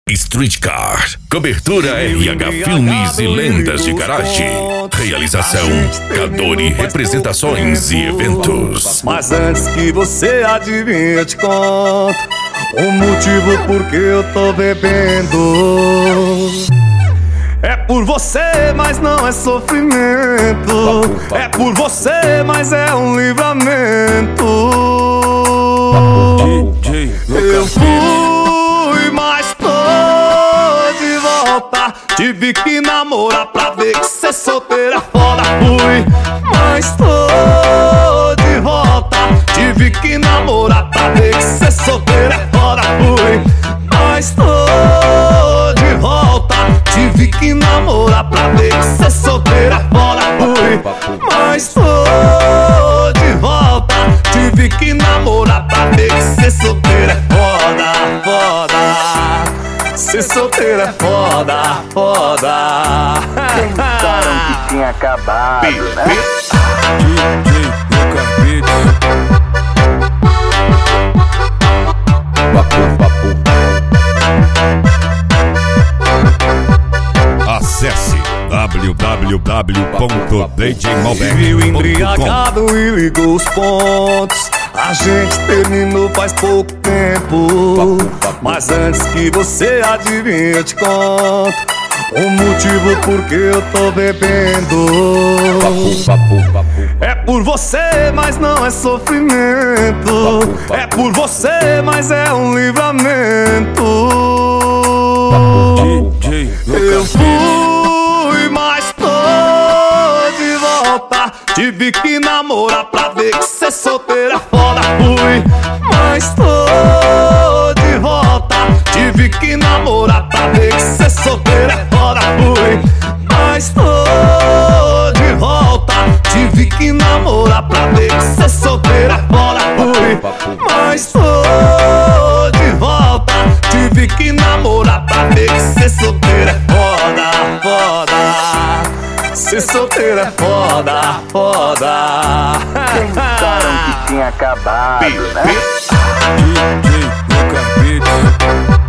Streetcar. Cobertura RH Filmes e Lendas de Garagem. Realização Cadori Representações e Eventos. Mas antes que você adivinhe, eu te conto o motivo por que eu tô bebendo. É por você, mas não é sofrimento. É por você, mas é um livramento. Eu fui, mas tô de volta. Tive que namorar pra ver que ser solteira é foda. Fui, mas tô de volta. Tive que namorar pra ver que ser solteira é foda. Fui, mas tô de volta. Tive que namorar pra ver que ser solteira é foda. Fui, mas tô de volta. Tive que namorar pra ver que ser solteira é foda, foda. Ser solteira é foda, foda. Pensaram que tinha acabado, né? DJ Lucas Beats. Acesse www.djmalbec.com. Viu embriagado e ligou os pontos. A gente terminou faz pouco tempo. Mas antes que você adivinhe, eu te conto o motivo por que eu tô bebendo. É por você, mas não é sofrimento. É por você, mas é um livramento. Eu fui, mas tô de volta. Tive que namorar pra ver que ser solteira é foda. Fui, mas tô de volta. Tive que namorar pra ver que ser solteira é foda. Fui, mas tô de volta. Tive que namorar pra ver que ser solteira é foda. Fui, mas tô de volta. Tive que namorar pra ver que ser solteira é foda, foda. Ser solteira é foda, foda. Pensaram que tinha acabado, né? DJ Lucas Beats.